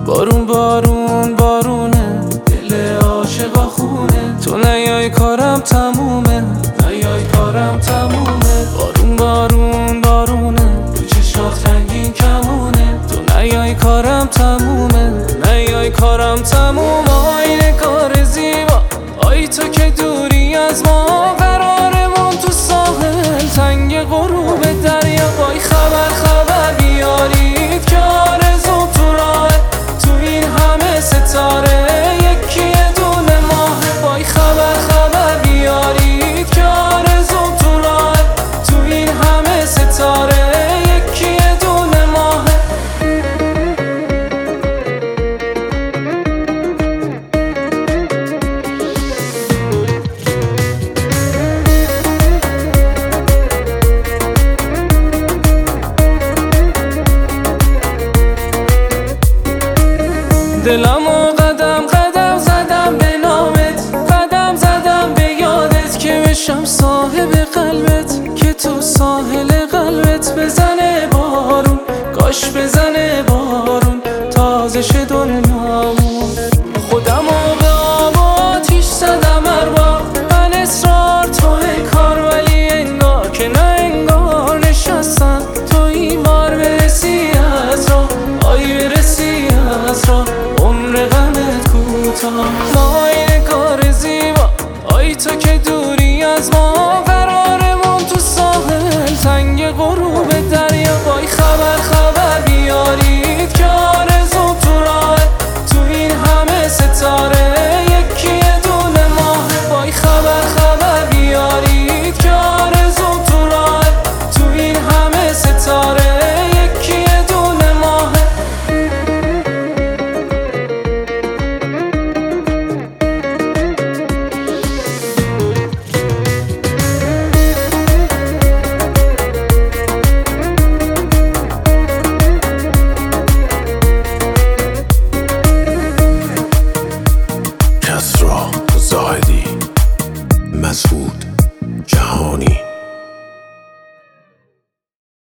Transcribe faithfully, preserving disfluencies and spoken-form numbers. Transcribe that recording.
بارون بارون بارونه، دل عاشقا خونه. تو نیای کارم تمومه، نیای کارم تمومه. بارون بارون بارونه، تو چشات رنگین کمونه. تو نیای کارم تمومه، نیای کارم تمومه. آینه کار زیبا، آی تو که دوری از ما، قرارمون تو ساحل تنگ غروب دریا. وای خبر خبر بیارید که آرزو تو راه، تو این همه ستاره یکی یه دونه ماه. وای خبر خبر بیارید که آرزو تو راه، تو این همه ستاره یکی یه دونه ماه. دلمو قدم قدم زدم به نامت، قدم زدم به یادت که بشم صاحب قلبت، که تو ساحل قلبت بزنه بارون، کاش بزنه بارون تازه شه دنیامون. خودمو به آب و آتیش زدم هر بار، من اصرار توی کار، ولی انگار که نه انگار نشستم تو این بار. برسی از راه، آی برسی از راه، عمر غمت کوتاه. ما این کار زیبا، آی تو که دوری از ما.